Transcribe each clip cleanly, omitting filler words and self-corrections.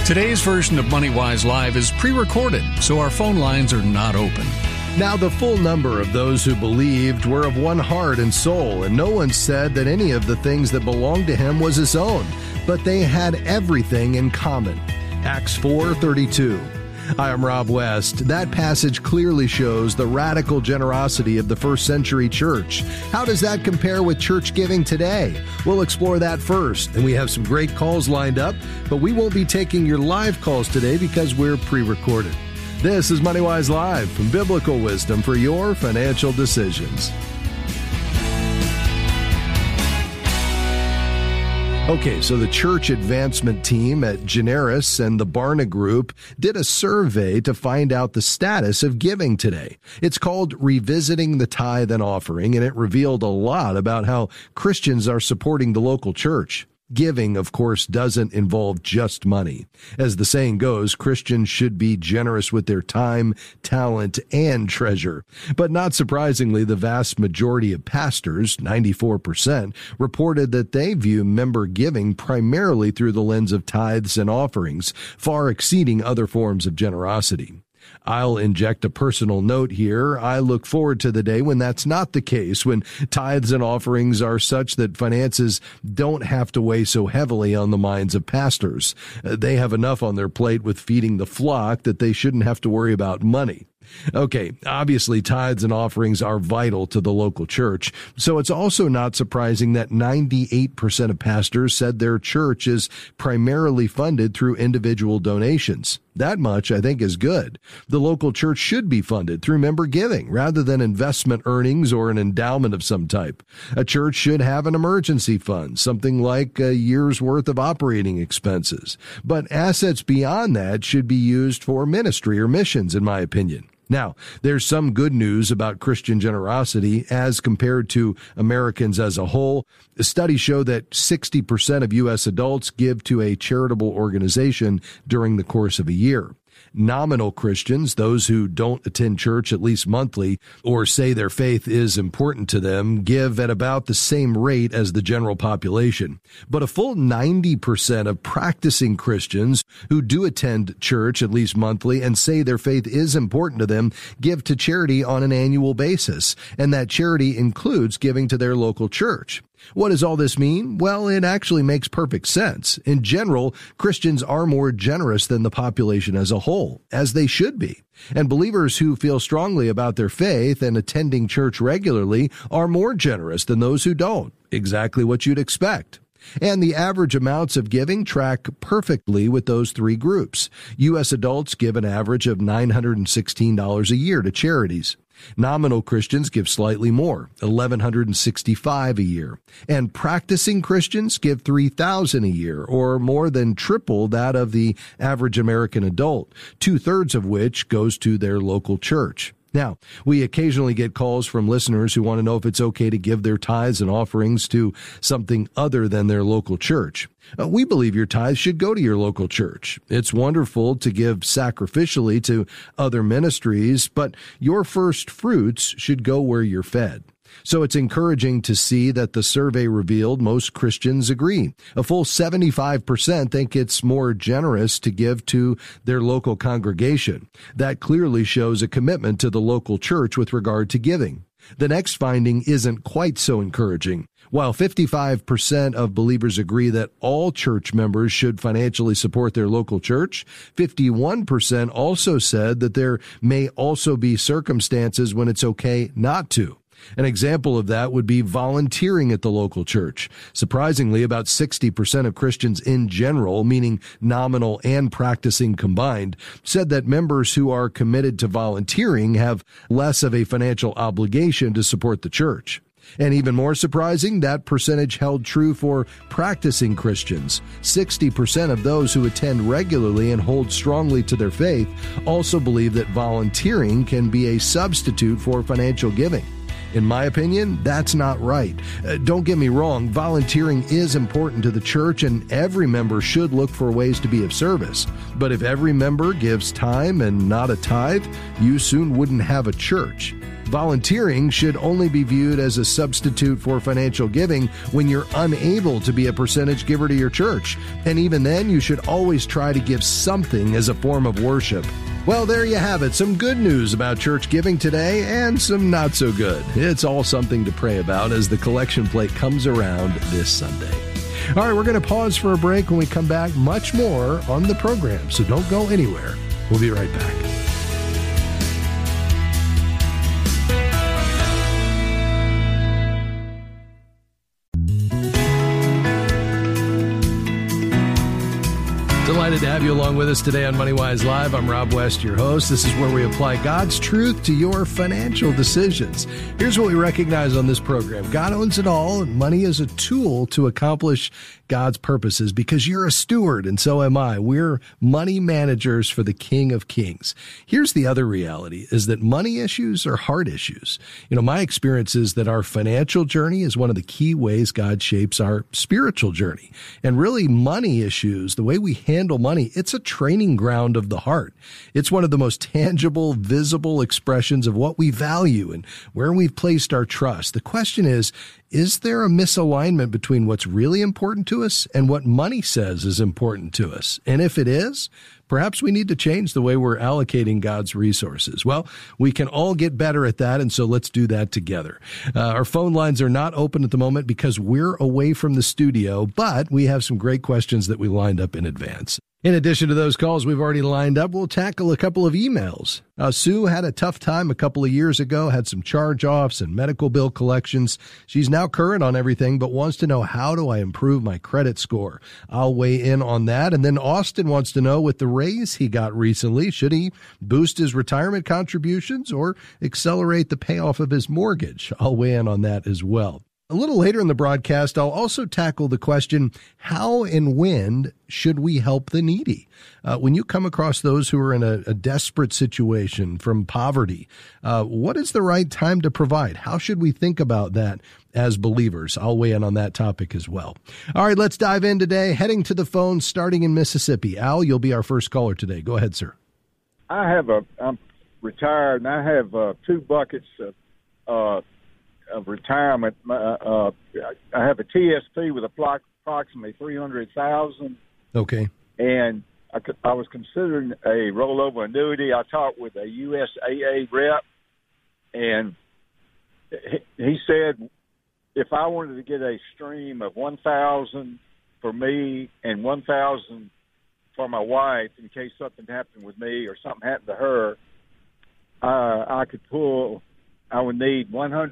Today's version of MoneyWise Live is pre-recorded, so our phone lines are not open. Now, the full number of those who believed were of one heart and soul, and no one said that any of the things that belonged to him was his own, but they had everything in common. Acts 4:32. I am Rob West. That passage clearly shows the radical generosity of the first century church. How does that compare with church giving today? We'll explore that first, and we have some great calls lined up, but we won't be taking your live calls today because we're pre-recorded. This is MoneyWise Live from Biblical Wisdom for your financial decisions. Okay, so the church advancement team at Generis and the Barna Group did a survey to find out the status of giving today. It's called Revisiting the Tithe and Offering, and it revealed a lot about how Christians are supporting the local church. Giving, of course, doesn't involve just money. As the saying goes, Christians should be generous with their time, talent, and treasure. But not surprisingly, the vast majority of pastors, 94%, reported that they view member giving primarily through the lens of tithes and offerings, far exceeding other forms of generosity. I'll inject a personal note here. I look forward to the day when that's not the case, when tithes and offerings are such that finances don't have to weigh so heavily on the minds of pastors. They have enough on their plate with feeding the flock that they shouldn't have to worry about money. Okay, obviously tithes and offerings are vital to the local church, so it's also not surprising that 98% of pastors said their church is primarily funded through individual donations. That much, I think, is good. The local church should be funded through member giving rather than investment earnings or an endowment of some type. A church should have an emergency fund, something like a year's worth of operating expenses. But assets beyond that should be used for ministry or missions, in my opinion. Now, there's some good news about Christian generosity as compared to Americans as a whole. Studies show that 60% of U.S. adults give to a charitable organization during the course of a year. Nominal Christians, those who don't attend church at least monthly or say their faith is important to them, give at about the same rate as the general population. But a full 90% of practicing Christians who do attend church at least monthly and say their faith is important to them give to charity on an annual basis, and that charity includes giving to their local church. What does all this mean? Well, it actually makes perfect sense. In general, Christians are more generous than the population as a whole, as they should be. And believers who feel strongly about their faith and attending church regularly are more generous than those who don't. Exactly what you'd expect. And the average amounts of giving track perfectly with those three groups. U.S. adults give an average of $916 a year to charities. Nominal Christians give slightly more, $1,165 a year. And practicing Christians give $3,000 a year, or more than triple that of the average American adult, 2/3 of which goes to their local church. Now, we occasionally get calls from listeners who want to know if it's okay to give their tithes and offerings to something other than their local church. We believe your tithes should go to your local church. It's wonderful to give sacrificially to other ministries, but your first fruits should go where you're fed. So it's encouraging to see that the survey revealed most Christians agree. A full 75% think it's more generous to give to their local congregation. That clearly shows a commitment to the local church with regard to giving. The next finding isn't quite so encouraging. While 55% of believers agree that all church members should financially support their local church, 51% also said that there may also be circumstances when it's okay not to. An example of that would be volunteering at the local church. Surprisingly, about 60% of Christians in general, meaning nominal and practicing combined, said that members who are committed to volunteering have less of a financial obligation to support the church. And even more surprising, that percentage held true for practicing Christians. 60% of those who attend regularly and hold strongly to their faith also believe that volunteering can be a substitute for financial giving. In my opinion, that's not right. Don't get me wrong, volunteering is important to the church and every member should look for ways to be of service. But if every member gives time and not a tithe, you soon wouldn't have a church. Volunteering should only be viewed as a substitute for financial giving when you're unable to be a percentage giver to your church. And even then, you should always try to give something as a form of worship. Well, there you have it. Some good news about church giving today and some not so good. It's all something to pray about as the collection plate comes around this Sunday. All right, we're going to pause for a break. When we come back, much more on the program, so don't go anywhere. We'll be right back. Delighted to have you along with us today on MoneyWise Live. I'm Rob West, your host. This is where we apply God's truth to your financial decisions. Here's what we recognize on this program. God owns it all, and money is a tool to accomplish God's purposes because you're a steward, and so am I. We're money managers for the King of Kings. Here's the other reality, is that money issues are hard issues. My experience is that our financial journey is one of the key ways God shapes our spiritual journey. And really, money issues, the way we handle money, it's a training ground of the heart. It's one of the most tangible, visible expressions of what we value and where we've placed our trust. The question is there a misalignment between what's really important to us and what money says is important to us? And if it is, perhaps we need to change the way we're allocating God's resources. Well, we can all get better at that, and so let's do that together. Our phone lines are not open at the moment because we're away from the studio, but we have some great questions that we lined up in advance. In addition to those calls we've already lined up, we'll tackle a couple of emails. Sue had a tough time a couple of years ago, had some charge-offs and medical bill collections. She's now current on everything, but wants to know, how do I improve my credit score? I'll weigh in on that. And then Austin wants to know, with the raise he got recently, should he boost his retirement contributions or accelerate the payoff of his mortgage? I'll weigh in on that as well. A little later in the broadcast, I'll also tackle the question, how and when should we help the needy? When you come across those who are in a desperate situation from poverty, what is the right time to provide? How should we think about that as believers? I'll weigh in on that topic as well. All right, let's dive in today. Heading to the phone, starting in Mississippi. Al, you'll be our first caller today. Go ahead, sir. I'm retired, and I have two buckets of retirement. I have a TSP with approximately $300,000. Okay. And I was considering a rollover annuity. I talked with a USAA rep, and he said if I wanted to get a stream of $1,000 for me and $1,000 for my wife in case something happened with me or something happened to her, I would need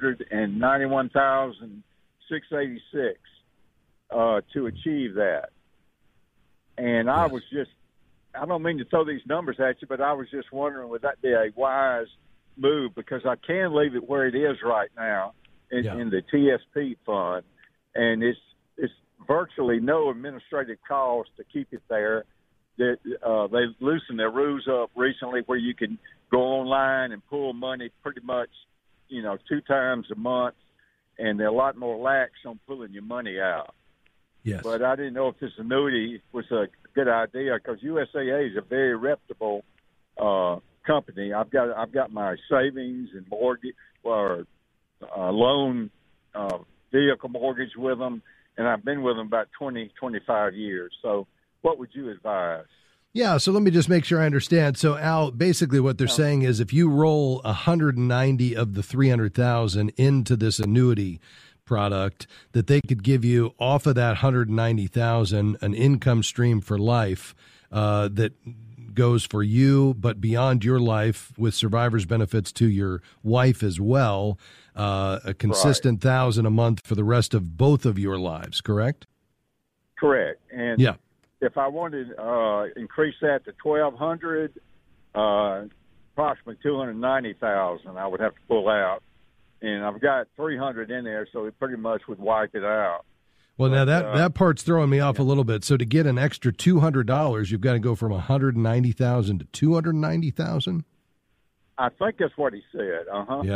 $191,686 to achieve that. And I was just, I don't mean to throw these numbers at you, but I was just wondering, would that be a wise move? Because I can leave it where it is right now in the TSP fund, and it's virtually no administrative cost to keep it there. That they loosened their rules up recently where you can go online and pull money pretty much 2 times a month, and they're a lot more lax on pulling your money out. Yes. But I didn't know if this annuity was a good idea because USAA is a very reputable company. I've got my savings and mortgage or loan vehicle mortgage with them, and I've been with them about 25 years. So what would you advise? Yeah, so let me just make sure I understand. So, Al, basically what they're saying is if you roll 190 of the 300,000 into this annuity product, that they could give you off of that 190,000 an income stream for life that goes for you, but beyond your life with survivor's benefits to your wife as well, a consistent $1,000 a month for the rest of both of your lives, correct? Correct. And yeah. If I wanted to increase that to $1,200, approximately $290,000, I would have to pull out, and I've got $300 in there, so it pretty much would wipe it out. Well, now that part's throwing me off a little bit. So to get an extra $200, you've got to go from $190,000 to $290,000. I think that's what he said. Yeah.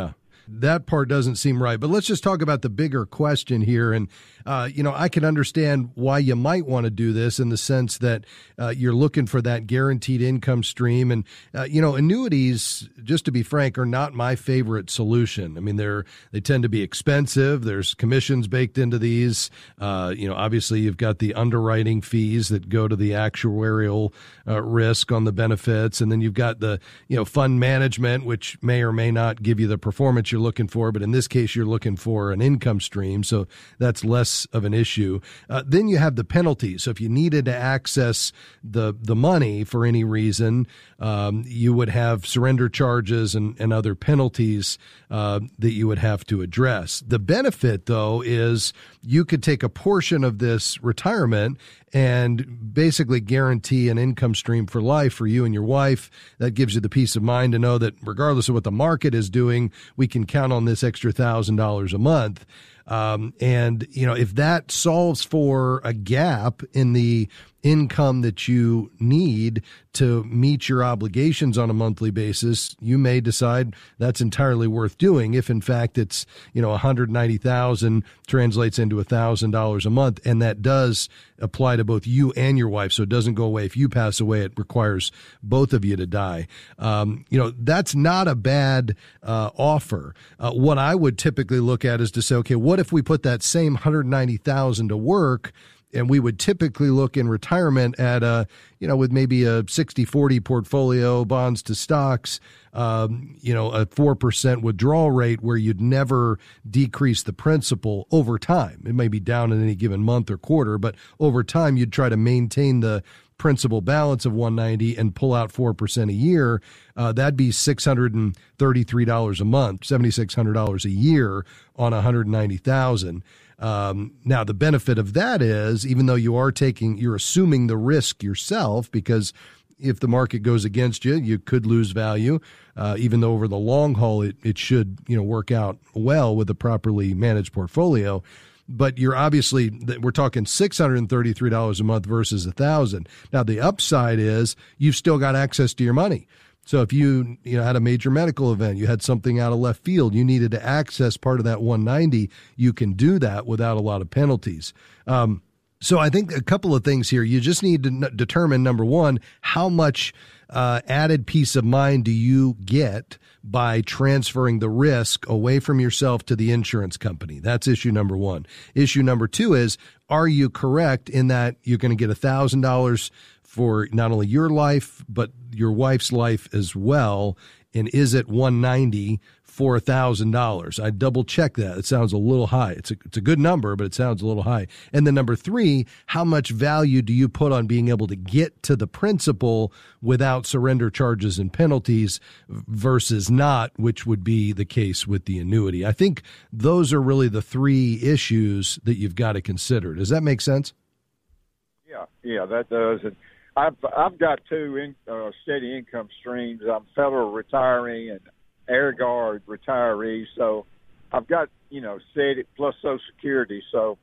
That part doesn't seem right. But let's just talk about the bigger question here. And, I can understand why you might want to do this in the sense that you're looking for that guaranteed income stream. And, annuities, just to be frank, are not my favorite solution. I mean, they tend to be expensive. There's commissions baked into these. Obviously you've got the underwriting fees that go to the actuarial risk on the benefits. And then you've got the, fund management, which may or may not give you the performance you're looking for. But in this case, you're looking for an income stream. So that's less of an issue. Then you have the penalties. So if you needed to access the money for any reason, you would have surrender charges and other penalties that you would have to address. The benefit, though, is you could take a portion of this retirement and basically guarantee an income stream for life for you and your wife. That gives you the peace of mind to know that regardless of what the market is doing, we can count on this extra $1,000 a month. If that solves for a gap in the income that you need to meet your obligations on a monthly basis, you may decide that's entirely worth doing. If in fact it's, $190,000 translates into $1,000 a month. And that does apply to both you and your wife. So it doesn't go away. If you pass away, it requires both of you to die. That's not a bad offer. What I would typically look at is to say, okay, what if we put that same $190,000 to work? And we would typically look in retirement at with maybe a 60-40 portfolio, bonds to stocks, a 4% withdrawal rate where you'd never decrease the principal over time. It may be down in any given month or quarter, but over time you'd try to maintain the principal balance of $190 and pull out 4% a year. That'd be $633 a month, $7,600 a year on $190,000. Now the benefit of that is, even though you're assuming the risk yourself, because if the market goes against you, you could lose value. Even though over the long haul, it should, work out well with a properly managed portfolio. But we're talking $633 a month versus $1,000. Now the upside is you've still got access to your money. So if you had a major medical event, you had something out of left field, you needed to access part of that 190, you can do that without a lot of penalties. So I think a couple of things here. You just need to determine, number one, how much added peace of mind do you get by transferring the risk away from yourself to the insurance company? That's issue number one. Issue number two is, are you correct in that you're going to get $1,000 for not only your life, but your wife's life as well? And is it $190 for $1,000? I double check that. It sounds a little high. It's a good number, but it sounds a little high. And then number three, how much value do you put on being able to get to the principal without surrender charges and penalties versus not, which would be the case with the annuity? I think those are really the three issues that you've got to consider. Does that make sense? Yeah, that does. And I've got two steady income streams. I'm federal retiree and Air Guard retiree, so I've got steady plus Social Security. So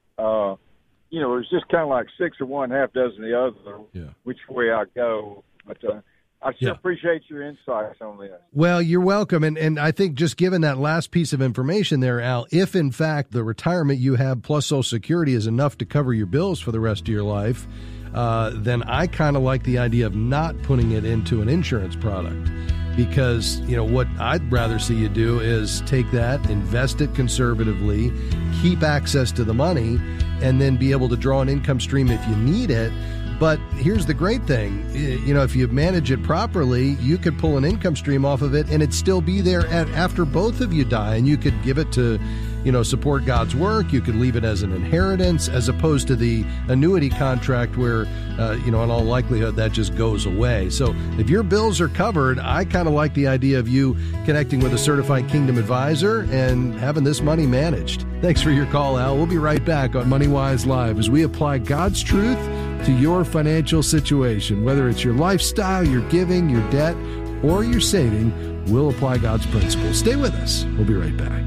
it's just kind of like six of one, half dozen the other. Yeah. Which way I go, but I sure appreciate your insights on this. Well, you're welcome. And I think just given that last piece of information there, Al, if in fact the retirement you have plus Social Security is enough to cover your bills for the rest of your life, then I kind of like the idea of not putting it into an insurance product. Because, what I'd rather see you do is take that, invest it conservatively, keep access to the money, and then be able to draw an income stream if you need it. But here's the great thing, if you manage it properly, you could pull an income stream off of it and it'd still be there after both of you die. And you could give it to, support God's work. You could leave it as an inheritance, as opposed to the annuity contract where, in all likelihood, that just goes away. So if your bills are covered, I kind of like the idea of you connecting with a certified Kingdom advisor and having this money managed. Thanks for your call, Al. We'll be right back on MoneyWise Live as we apply God's truth to your financial situation. Whether it's your lifestyle, your giving, your debt, or your saving, we'll apply God's principles. Stay with us. We'll be right back.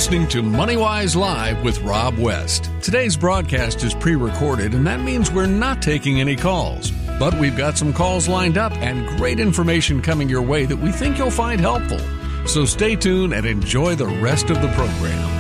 listening to MoneyWise Live with Rob West. Today's broadcast is pre-recorded, and that means we're not taking any calls. But we've got some calls lined up and great information coming your way that we think you'll find helpful. So stay tuned and enjoy the rest of the program.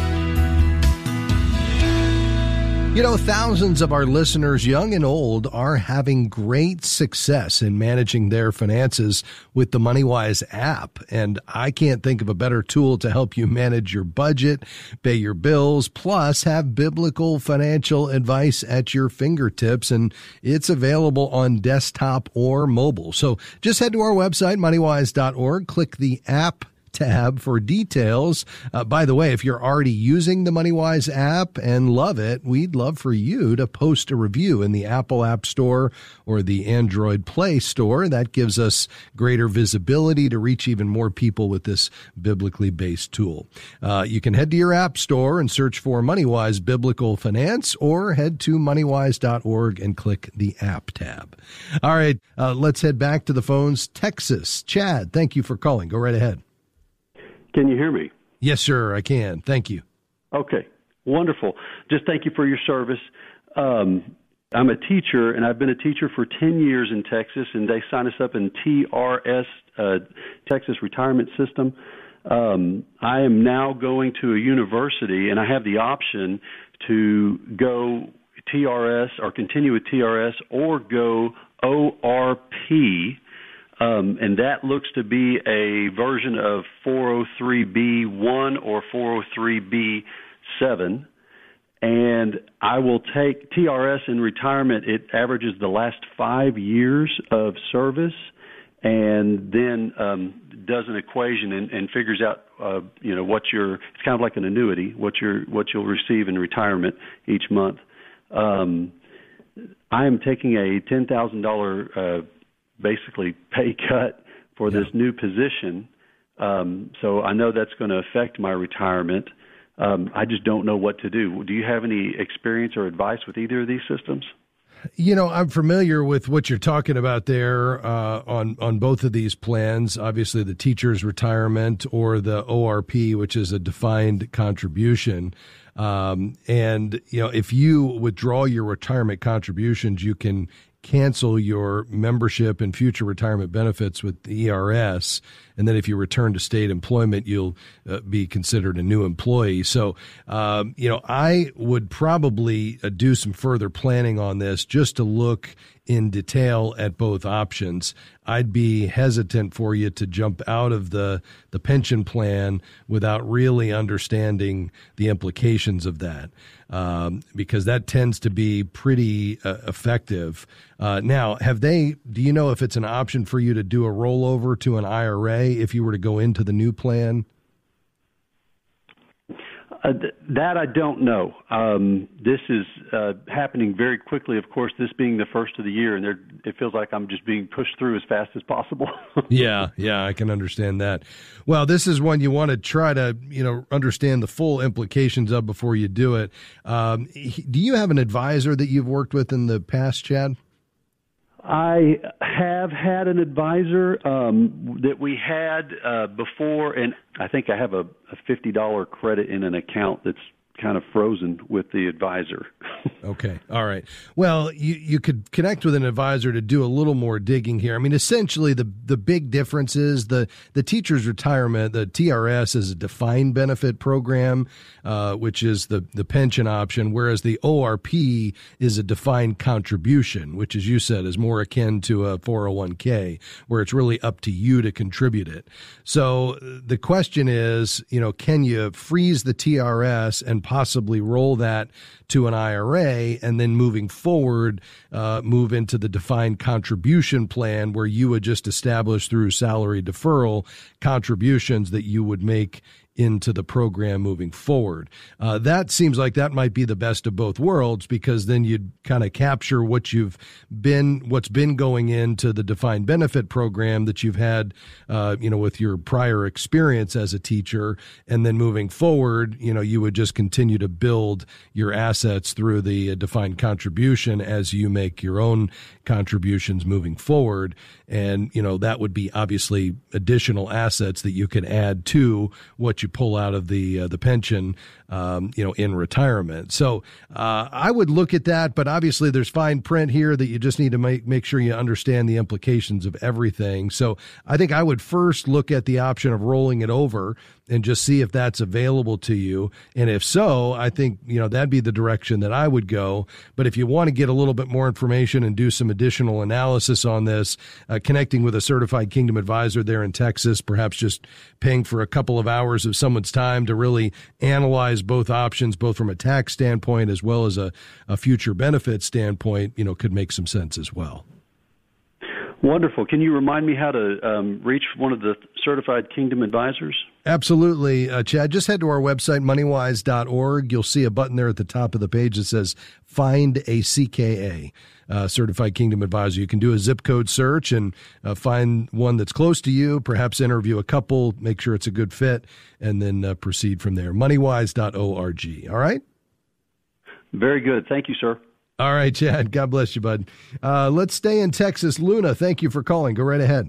You know, thousands of our listeners, young and old, are having great success in managing their finances with the MoneyWise app. And I can't think of a better tool to help you manage your budget, pay your bills, plus have biblical financial advice at your fingertips. And it's available on desktop or mobile. So just head to our website, moneywise.org, click the app tab for details. By the way, if you're already using the MoneyWise app and love it, we'd love for you to post a review in the Apple App Store or the Android Play Store. That gives us greater visibility to reach even more people with this biblically based tool. You can head to your app store and search for MoneyWise Biblical Finance, or head to moneywise.org and click the app tab. All right, let's head back to the phones. Texas. Chad, thank you for calling. Go right ahead. Can you hear me? Yes, sir, I can. Thank you. Okay, wonderful. Just thank you for your service. I'm a teacher, and I've been a teacher for 10 years in Texas, and they sign us up in TRS, Texas Retirement System. I am now going to a university, and I have the option to go TRS or continue with TRS or go ORP. And that looks to be a version of 403B1 or 403B7. And I will take TRS in retirement. It averages the last 5 years of service, and then does an equation and figures out, what it's kind of like an annuity, what you'll receive in retirement each month. I am taking a $10,000 basically pay cut for this new position. So I know that's going to affect my retirement. I just don't know what to do. Do you have any experience or advice with either of these systems? You know, I'm familiar with what you're talking about there on both of these plans. Obviously, the teacher's retirement or the ORP, which is a defined contribution. And, if you withdraw your retirement contributions, you can cancel your membership and future retirement benefits with the ERS. And then if you return to state employment, you'll be considered a new employee. So, I would probably do some further planning on this just to look in detail at both options. I'd be hesitant for you to jump out of the pension plan without really understanding the implications of that, because that tends to be pretty effective. Now, do you know if it's an option for you to do a rollover to an IRA if you were to go into the new plan? That I don't know. This is happening very quickly, of course, this being the first of the year, and it feels like I'm just being pushed through as fast as possible. Yeah, I can understand that. Well, this is one you want to try to, understand the full implications of before you do it. Do you have an advisor that you've worked with in the past, Chad? I have had an advisor that we had before, and I think I have a $50 credit in an account that's kind of frozen with the advisor. Okay. All right. Well, you could connect with an advisor to do a little more digging here. I mean, essentially the big difference is the teacher's retirement, the TRS is a defined benefit program, which is the pension option, whereas the ORP is a defined contribution, which, as you said, is more akin to a 401k, where it's really up to you to contribute it. So the question is, can you freeze the TRS and possibly roll that to an IRA, and then moving forward, move into the defined contribution plan where you would just establish through salary deferral contributions that you would make into the program moving forward. That seems like that might be the best of both worlds, because then you'd kind of capture what's been going into the defined benefit program that you've had, with your prior experience as a teacher. And then moving forward, you would just continue to build your assets through the defined contribution as you make your own contributions moving forward. And, that would be obviously additional assets that you could add to what that you pull out of the pension, in retirement. So I would look at that, but obviously there's fine print here that you just need to make sure you understand the implications of everything. So I think I would first look at the option of rolling it over and just see if that's available to you. And if so, I think, that'd be the direction that I would go. But if you want to get a little bit more information and do some additional analysis on this, connecting with a certified Kingdom advisor there in Texas, perhaps just paying for a couple of hours of someone's time to really analyze both options, both from a tax standpoint as well as a future benefit standpoint, could make some sense as well. Wonderful. Can you remind me how to reach one of the certified Kingdom advisors? Absolutely, Chad. Just head to our website, moneywise.org. You'll see a button there at the top of the page that says Find a CKA, Certified Kingdom Advisor. You can do a zip code search and find one that's close to you, perhaps interview a couple, make sure it's a good fit, and then proceed from there. Moneywise.org. All right? Very good. Thank you, sir. All right, Chad. God bless you, bud. Let's stay in Texas. Luna, thank you for calling. Go right ahead.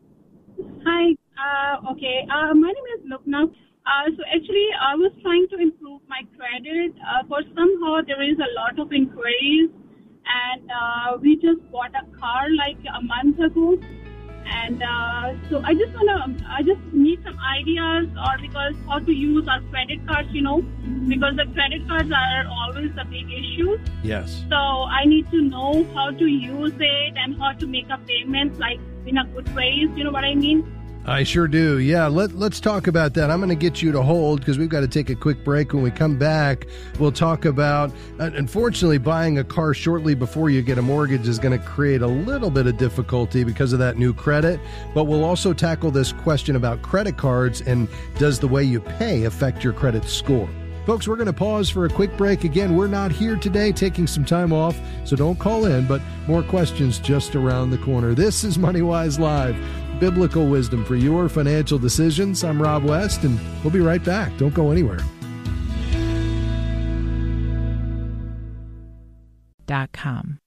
Hi. Okay. My name is Lupna. So actually, I was trying to improve my credit. But somehow there is a lot of inquiries, and we just bought a car like a month ago. And so I just need some ideas, or because how to use our credit cards, because the credit cards are always a big issue. Yes. So I need to know how to use it and how to make a payment like in a good ways. You know what I mean? I sure do. Yeah, let's talk about that. I'm going to get you to hold because we've got to take a quick break. When we come back, we'll talk about, unfortunately, buying a car shortly before you get a mortgage is going to create a little bit of difficulty because of that new credit. But we'll also tackle this question about credit cards and does the way you pay affect your credit score? Folks, we're going to pause for a quick break. Again, we're not here today, taking some time off, so don't call in, but more questions just around the corner. This is MoneyWise Live, biblical wisdom for your financial decisions. I'm Rob West, and we'll be right back. Don't go anywhere. .com.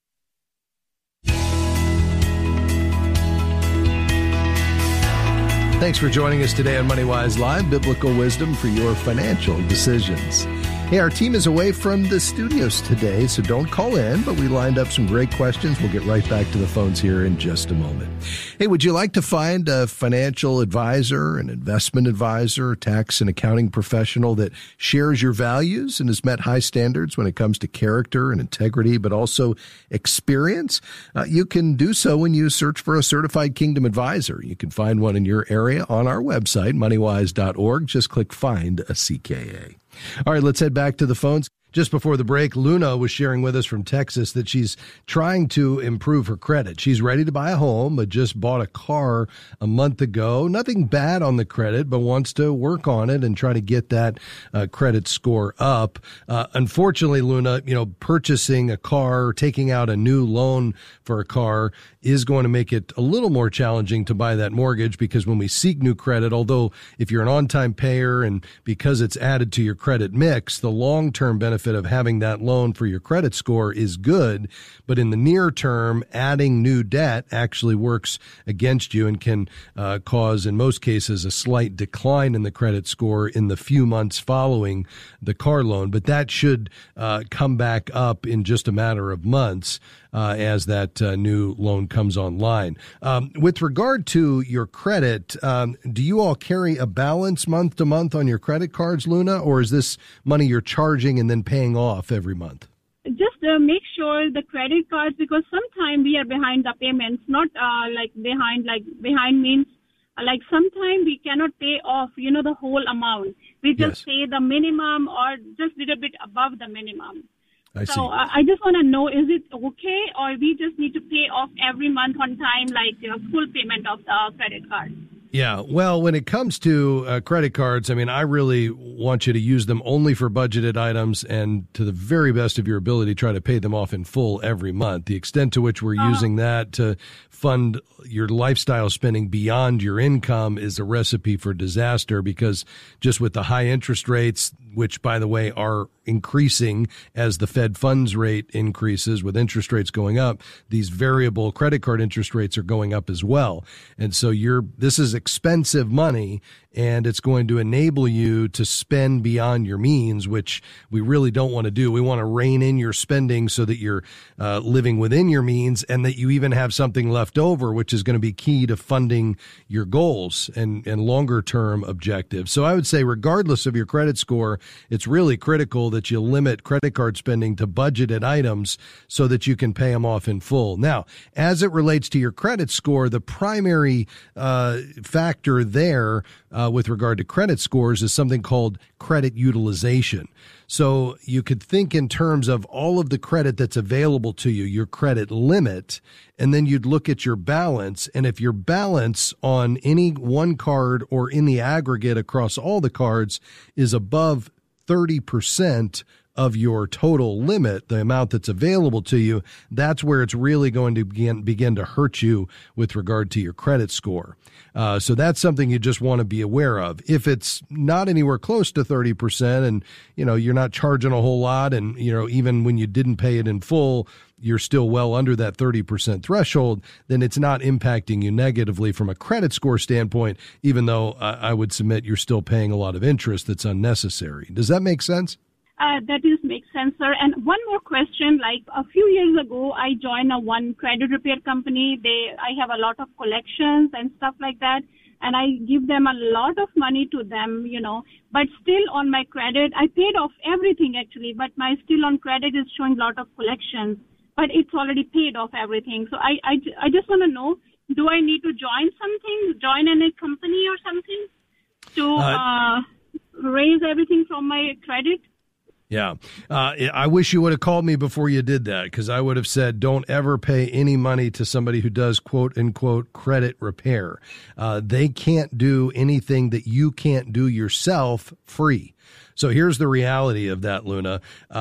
Thanks for joining us today on MoneyWise Live, biblical wisdom for your financial decisions. Hey, our team is away from the studios today, so don't call in, but we lined up some great questions. We'll get right back to the phones here in just a moment. Hey, would you like to find a financial advisor, an investment advisor, tax and accounting professional that shares your values and has met high standards when it comes to character and integrity, but also experience? You can do so when you search for a certified Kingdom advisor. You can find one in your area on our website, moneywise.org. Just click Find a CKA. All right, let's head back to the phones. Just before the break, Luna was sharing with us from Texas that she's trying to improve her credit. She's ready to buy a home, but just bought a car a month ago. Nothing bad on the credit, but wants to work on it and try to get that credit score up. Unfortunately, Luna, purchasing a car, taking out a new loan for a car is going to make it a little more challenging to buy that mortgage, because when we seek new credit, although if you're an on-time payer and because it's added to your credit mix, the long-term benefit of having that loan for your credit score is good. But in the near term, adding new debt actually works against you and can cause, in most cases, a slight decline in the credit score in the few months following the car loan. But that should come back up in just a matter of months as that new loan comes online. With regard to your credit, do you all carry a balance month to month on your credit cards, Luna, or is this money you're charging and then paying off every month? Just make sure the credit cards, because sometimes we are behind the payments, not behind means like sometimes we cannot pay off, the whole amount. We just pay the minimum or just a little bit above the minimum. I just want to know, is it okay, or we just need to pay off every month on time, like full payment of the credit card? Yeah, well, when it comes to credit cards, I really want you to use them only for budgeted items and to the very best of your ability, try to pay them off in full every month. The extent to which we're using that to fund your lifestyle spending beyond your income is a recipe for disaster, because just with the high interest rates, which, by the way, are increasing as the Fed funds rate increases, with interest rates going up, these variable credit card interest rates are going up as well. And so this is expensive money, and it's going to enable you to spend beyond your means, which we really don't want to do. We want to rein in your spending so that you're living within your means and that you even have something left over, which is going to be key to funding your goals and longer term objectives. So I would say regardless of your credit score, it's really critical that you limit credit card spending to budgeted items so that you can pay them off in full. Now, as it relates to your credit score, the primary factor there with regard to credit scores is something called credit utilization. So you could think in terms of all of the credit that's available to you, your credit limit, and then you'd look at your balance. And if your balance on any one card or in the aggregate across all the cards is above 30% of your total limit, the amount that's available to you, that's where it's really going to begin to hurt you with regard to your credit score. So that's something you just want to be aware of. If it's not anywhere close to 30% and, you're not charging a whole lot and, even when you didn't pay it in full, you're still well under that 30% threshold, then it's not impacting you negatively from a credit score standpoint, even though I would submit you're still paying a lot of interest that's unnecessary. Does that make sense? That makes sense, sir. And one more question. Like a few years ago, I joined one credit repair company. I have a lot of collections and stuff like that, and I give them a lot of money to them, But still on my credit, I paid off everything actually, but my still on credit is showing a lot of collections, but it's already paid off everything. So I just want to know, do I need to join any company or something to raise everything from my credit? Yeah. I wish you would have called me before you did that, because I would have said, don't ever pay any money to somebody who does quote unquote credit repair. They can't do anything that you can't do yourself free. So here's the reality of that, Luna.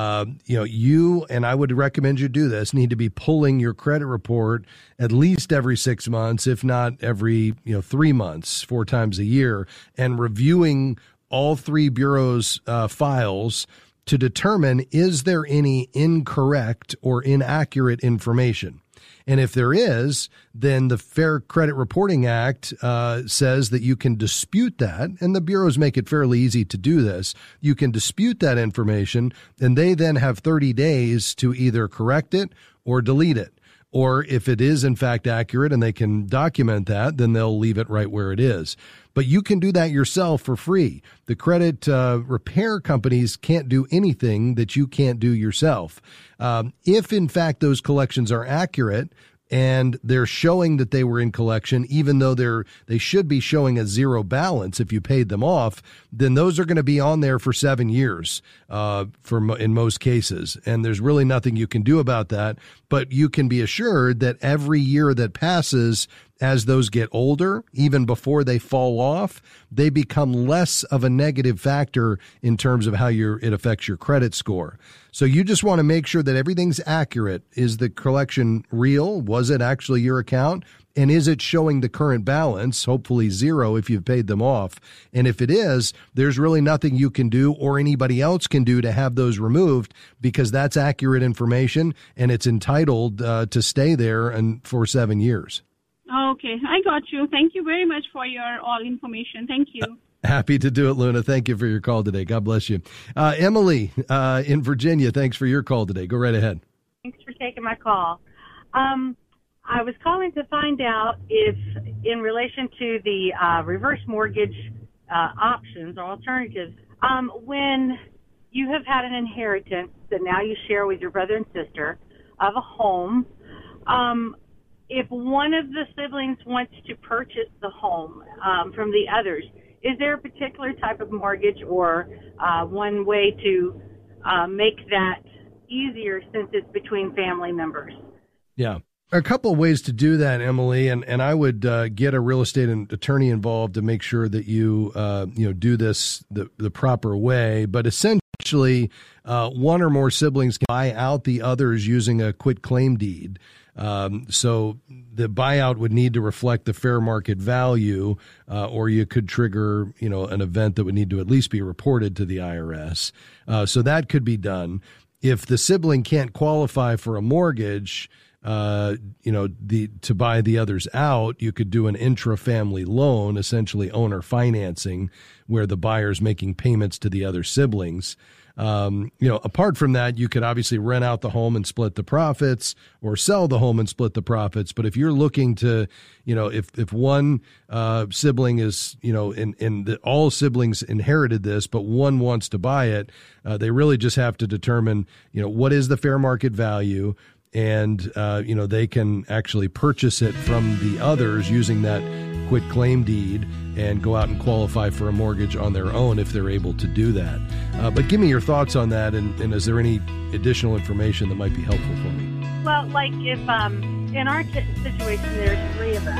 You, and I would recommend you do this, need to be pulling your credit report at least every 6 months, if not every 3 months, 4 times a year, and reviewing all 3 bureaus' files to determine, is there any incorrect or inaccurate information? And if there is, then the Fair Credit Reporting Act says that you can dispute that, and the bureaus make it fairly easy to do this. You can dispute that information, and they then have 30 days to either correct it or delete it. Or if it is in fact accurate and they can document that, then they'll leave it right where it is. But you can do that yourself for free. The credit repair companies can't do anything that you can't do yourself. If in fact those collections are accurate and they're showing that they were in collection, even though they should be showing a zero balance if you paid them off, then those are going to be on there for 7 years in most cases. And there's really nothing you can do about that. But you can be assured that every year that passes, as those get older, even before they fall off, they become less of a negative factor in terms of how it affects your credit score. So you just want to make sure that everything's accurate. Is the collection real? Was it actually your account? And is it showing the current balance, hopefully zero if you've paid them off? And if it is, there's really nothing you can do or anybody else can do to have those removed, because that's accurate information and it's entitled to stay there and for 7 years. Okay, I got you. Thank you very much for your all information. Thank you. Happy to do it, Luna. Thank you for your call today. God bless you. Emily in Virginia, thanks for your call today. Go right ahead. Thanks for taking my call. I was calling to find out if, in relation to the reverse mortgage options or alternatives, when you have had an inheritance that now you share with your brother and sister of a home, if one of the siblings wants to purchase the home from the others, is there a particular type of mortgage or one way to make that easier since it's between family members? Yeah. A couple of ways to do that, Emily, and I would get a real estate attorney involved to make sure that you do this the proper way. But essentially, one or more siblings can buy out the others using a quitclaim deed. So the buyout would need to reflect the fair market value, or you could trigger an event that would need to at least be reported to the IRS. So that could be done. If the sibling can't qualify for a mortgage, to buy the others out, you could do an intra-family loan, essentially owner financing, where the buyer's making payments to the other siblings. Apart from that, you could obviously rent out the home and split the profits, or sell the home and split the profits. But if you're looking to, if one sibling is, all siblings inherited this, but one wants to buy it, they really just have to determine, what is the fair market value, and they can actually purchase it from the others using that quit claim deed and go out and qualify for a mortgage on their own if they're able to do that. But give me your thoughts on that, and is there any additional information that might be helpful for me? Well, like if in our situation there's three of us,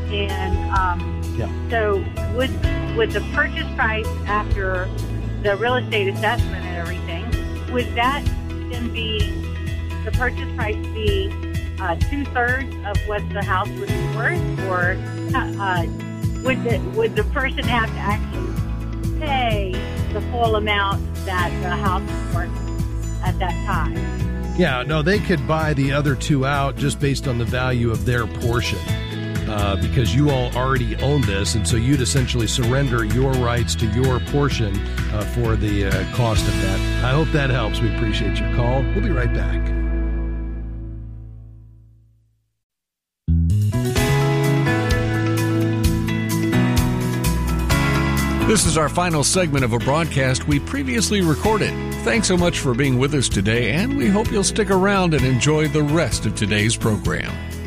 and so would the purchase price after the real estate assessment and everything, would that then be the purchase price be 2/3 of what the house would be worth, or would the person have to actually pay the full amount that the house is worth at that time? Yeah, no, they could buy the other two out just based on the value of their portion, because you all already own this, and so you'd essentially surrender your rights to your portion for the cost of that. I hope that helps. We appreciate your call. We'll be right back. This is our final segment of a broadcast we previously recorded. Thanks so much for being with us today, and we hope you'll stick around and enjoy the rest of today's program.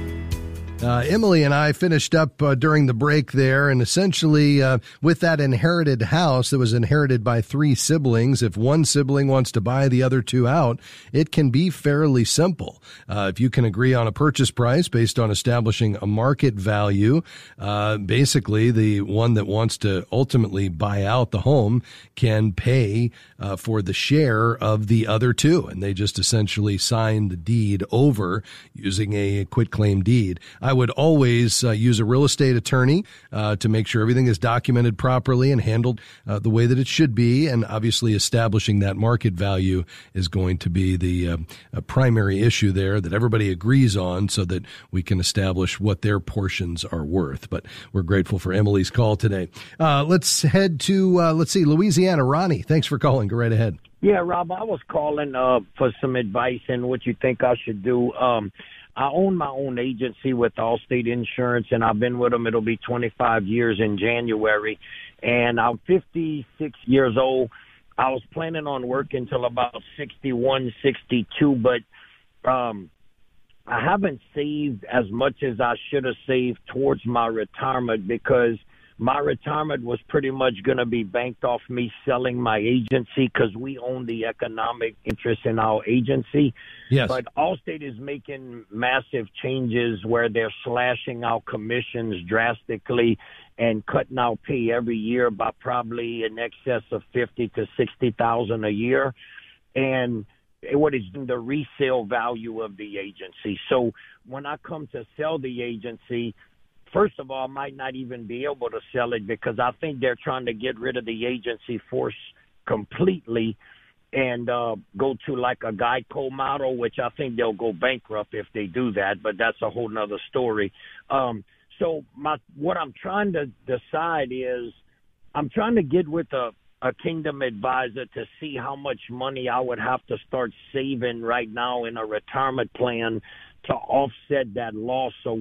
Emily and I finished up during the break there, and essentially with that inherited house that was inherited by three siblings, if one sibling wants to buy the other two out, it can be fairly simple. If you can agree on a purchase price based on establishing a market value, basically the one that wants to ultimately buy out the home can pay for the share of the other two, and they just essentially sign the deed over using a quitclaim deed. I would always use a real estate attorney to make sure everything is documented properly and handled the way that it should be. And obviously establishing that market value is going to be the primary issue there that everybody agrees on, so that we can establish what their portions are worth. But we're grateful for Emily's call today. Let's head to, Louisiana. Ronnie, thanks for calling. Go right ahead. Yeah, Rob, I was calling for some advice and what you think I should do. I own my own agency with Allstate Insurance, and I've been with them. It'll be 25 years in January, and I'm 56 years old. I was planning on working till about 61, 62, but I haven't saved as much as I should have saved towards my retirement, because my retirement was pretty much going to be banked off me selling my agency, because we own the economic interest in our agency. Yes. But Allstate is making massive changes where they're slashing our commissions drastically and cutting our pay every year by probably in excess of $50,000 to $60,000 a year. And what is the resale value of the agency. So when I come to sell the agency, first of all, I might not even be able to sell it, because I think they're trying to get rid of the agency force completely and go to like a Geico model, which I think they'll go bankrupt if they do that, but that's a whole nother story. So what I'm trying to decide is I'm trying to get with a Kingdom advisor to see how much money I would have to start saving right now in a retirement plan to offset that loss, or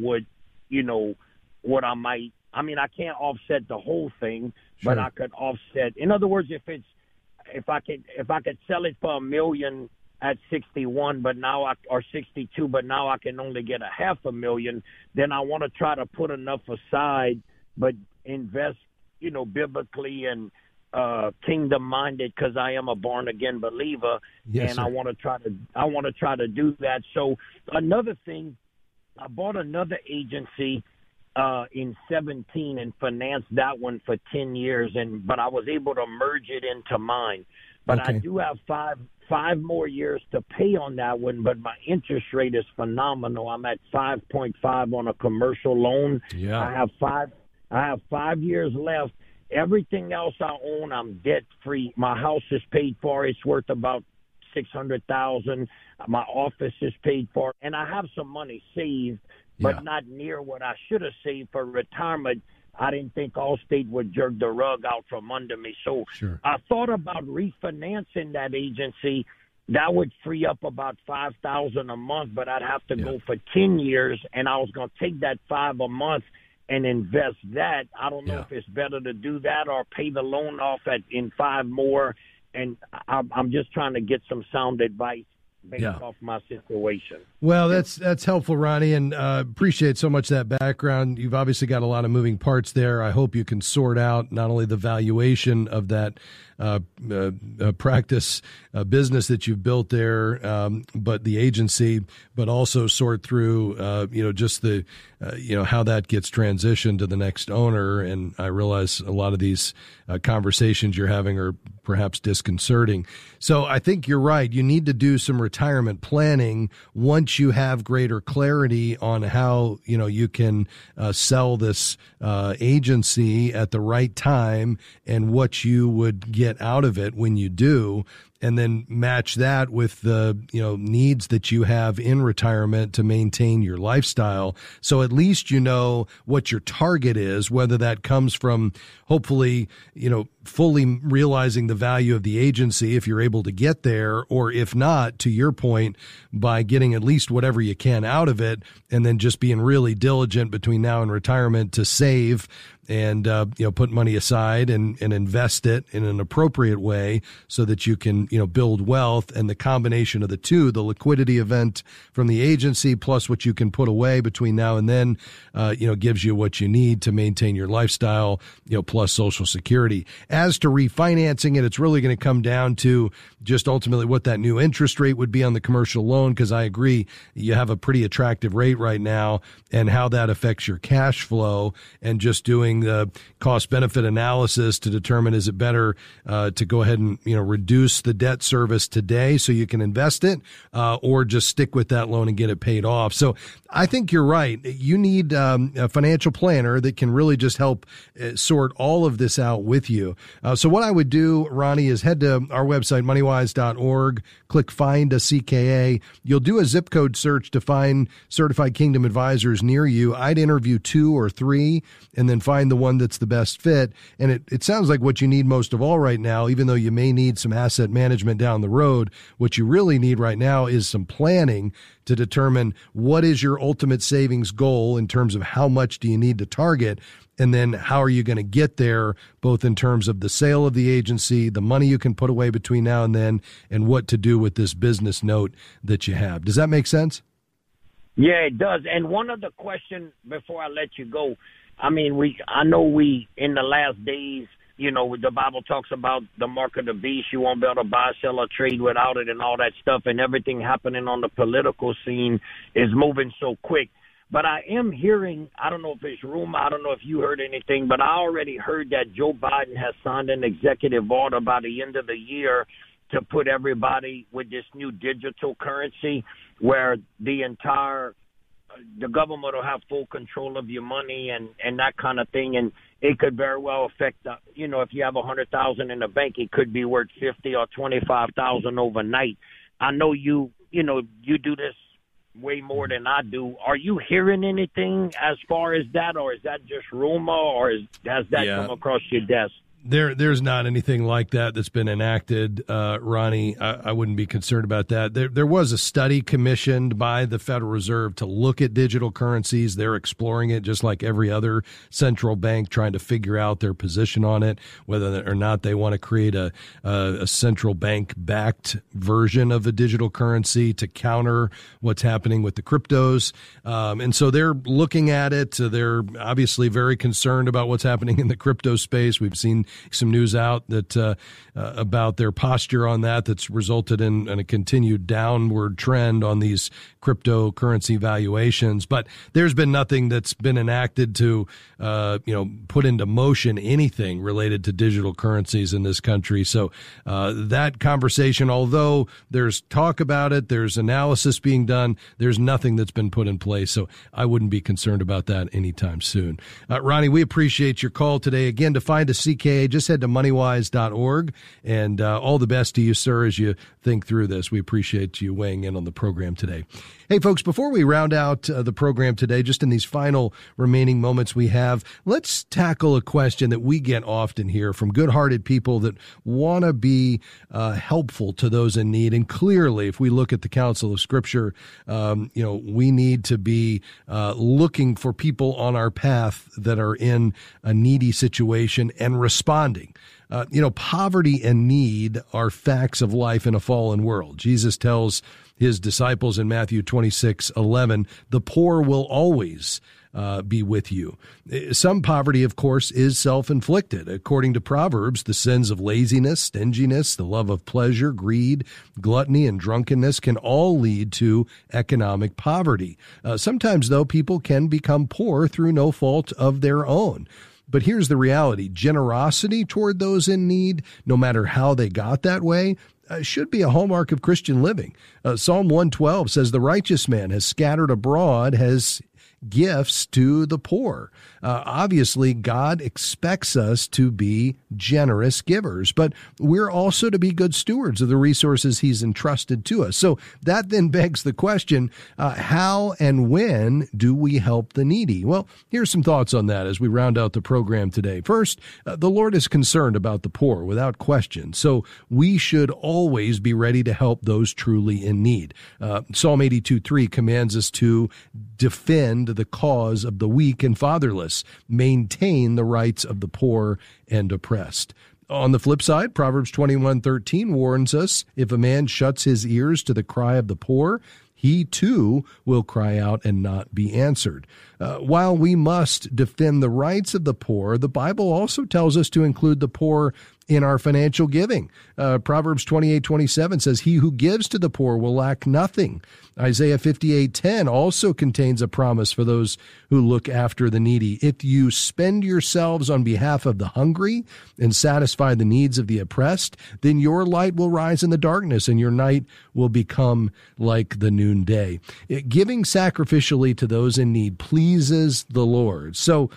what I might, I can't offset the whole thing, Sure. but I could offset. In other words, if I could sell it for $1 million at 61, or 62, but now I can only get $500,000, then I want to try to put enough aside, but invest, biblically and kingdom minded, because I am a born again believer. Yes, and sir. I want to try to do that. So another thing, I bought another agency in 17 and financed that one for 10 years, but I was able to merge it into mine. But Okay. I do have five more years to pay on that one, but my interest rate is phenomenal. I'm at 5.5 on a commercial loan. Yeah. I have 5 years left. Everything else I own, I'm debt free. My house is paid for. It's worth about $600,000. My office is paid for, and I have some money saved, but not near what I should have saved for retirement. I didn't think Allstate would jerk the rug out from under me. So I thought about refinancing that agency. That would free up about $5,000 a month, but I'd have to go for 10 years, and I was going to take that $5,000 a month and invest that. I don't know if it's better to do that or pay the loan off in 5 more. And I'm just trying to get some sound advice based off my situation. Well, that's helpful, Ronnie, and appreciate so much that background. You've obviously got a lot of moving parts there. I hope you can sort out not only the valuation of that practice business that you've built there, but the agency, but also sort through, just the, how that gets transitioned to the next owner. And I realize a lot of these conversations you're having are perhaps disconcerting. So I think you're right. You need to do some retirement planning once you have greater clarity on how, you can sell this agency at the right time and what you would get out of it when you do, and then match that with the needs that you have in retirement to maintain your lifestyle. So at least you know what your target is, whether that comes from hopefully fully realizing the value of the agency if you're able to get there, or if not, to your point, by getting at least whatever you can out of it, and then just being really diligent between now and retirement to save and put money aside and invest it in an appropriate way so that you can build wealth. And the combination of the two, the liquidity event from the agency plus what you can put away between now and then, gives you what you need to maintain your lifestyle, plus Social Security. As to refinancing it, it's really going to come down to just ultimately what that new interest rate would be on the commercial loan, because I agree you have a pretty attractive rate right now, and how that affects your cash flow, and just doing the cost benefit analysis to determine, is it better to go ahead and reduce the debt service today so you can invest it, or just stick with that loan and get it paid off. So I think you're right. You need a financial planner that can really just help sort all of this out with you. So what I would do, Ronnie, is head to our website, moneywise.org, click Find a CKA. You'll do a zip code search to find Certified Kingdom advisors near you. I'd interview 2 or 3 and then find the one that's the best fit. And it sounds like what you need most of all right now, even though you may need some asset management down the road, what you really need right now is some planning to determine what is your ultimate savings goal in terms of how much do you need to target, and then how are you going to get there, both in terms of the sale of the agency, the money you can put away between now and then, and what to do with this business note that you have. Does that make sense? Yeah, it does. And one other question before I let you go. I know we in the last days, the Bible talks about the mark of the beast. You won't be able to buy, sell, or trade without it, and all that stuff, and everything happening on the political scene is moving so quick. But I am hearing, I don't know if it's rumor, I don't know if you heard anything, but I already heard that Joe Biden has signed an executive order by the end of the year to put everybody with this new digital currency where the government will have full control of your money and that kind of thing. And it could very well affect, if you have $100,000 in the bank, it could be worth $50,000 or $25,000 overnight. I know you do this way more than I do. Are you hearing anything as far as that, or is that just rumor, or has that come across your desk? There's not anything like that that's been enacted, Ronnie. I wouldn't be concerned about that. There was a study commissioned by the Federal Reserve to look at digital currencies. They're exploring it just like every other central bank, trying to figure out their position on it, whether or not they want to create a central bank-backed version of a digital currency to counter what's happening with the cryptos. And so they're looking at it. They're obviously very concerned about what's happening in the crypto space. We've seen some news out that about their posture on that's resulted in a continued downward trend on these cryptocurrency valuations. But there's been nothing that's been enacted to put into motion anything related to digital currencies in this country. So that conversation, although there's talk about it, there's analysis being done, there's nothing that's been put in place. So I wouldn't be concerned about that anytime soon. Ronnie, we appreciate your call today. Again, to find a CKA today. Just head to moneywise.org, and all the best to you, sir, as you think through this. We appreciate you weighing in on the program today. Hey, folks, before we round out the program today, just in these final remaining moments we have, let's tackle a question that we get often here from good-hearted people that want to be helpful to those in need. And clearly, if we look at the counsel of Scripture, we need to be looking for people on our path that are in a needy situation and responding. Poverty and need are facts of life in a fallen world. Jesus tells his disciples in Matthew 26:11, the poor will always be with you. Some poverty, of course, is self-inflicted. According to Proverbs, the sins of laziness, stinginess, the love of pleasure, greed, gluttony, and drunkenness can all lead to economic poverty. Sometimes, though, people can become poor through no fault of their own. But here's the reality. Generosity toward those in need, no matter how they got that way, should be a hallmark of Christian living. Psalm 112 says, the righteous man has scattered abroad, has gifts to the poor. Obviously, God expects us to be generous givers, but we're also to be good stewards of the resources he's entrusted to us. So that then begs the question, how and when do we help the needy? Well, here's some thoughts on that as we round out the program today. First, the Lord is concerned about the poor without question, so we should always be ready to help those truly in need. Psalm 82:3 commands us to defend the cause of the weak and fatherless, maintain the rights of the poor and oppressed. On the flip side, Proverbs 21:13 warns us, if a man shuts his ears to the cry of the poor, he too will cry out and not be answered. While we must defend the rights of the poor, the Bible also tells us to include the poor in our financial giving. Proverbs 28:27 says, he who gives to the poor will lack nothing. Isaiah 58:10 also contains a promise for those who look after the needy. If you spend yourselves on behalf of the hungry and satisfy the needs of the oppressed, then your light will rise in the darkness and your night will become like the noonday. Giving sacrificially to those in need pleases the Lord. So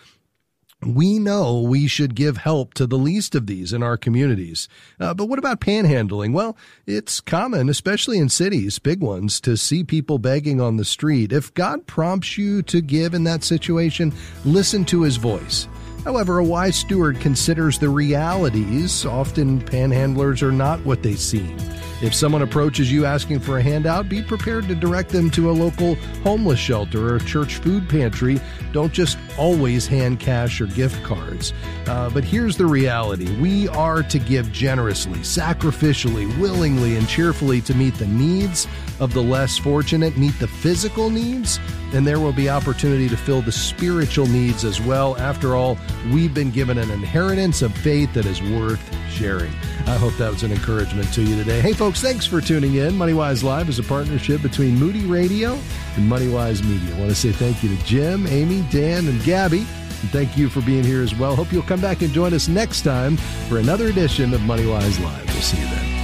we know we should give help to the least of these in our communities. But what about panhandling? Well, it's common, especially in cities, big ones, to see people begging on the street. If God prompts you to give in that situation, listen to his voice. However, a wise steward considers the realities. Often panhandlers are not what they seem. If someone approaches you asking for a handout, be prepared to direct them to a local homeless shelter or a church food pantry. Don't just always hand cash or gift cards. But here's the reality. We are to give generously, sacrificially, willingly, and cheerfully to meet the needs of the less fortunate, meet the physical needs, and there will be opportunity to fill the spiritual needs as well. After all, we've been given an inheritance of faith that is worth sharing. I hope that was an encouragement to you today. Hey, folks, thanks for tuning in. MoneyWise Live is a partnership between Moody Radio and MoneyWise Media. I want to say thank you to Jim, Amy, Dan, and Gabby. And thank you for being here as well. Hope you'll come back and join us next time for another edition of MoneyWise Live. We'll see you then.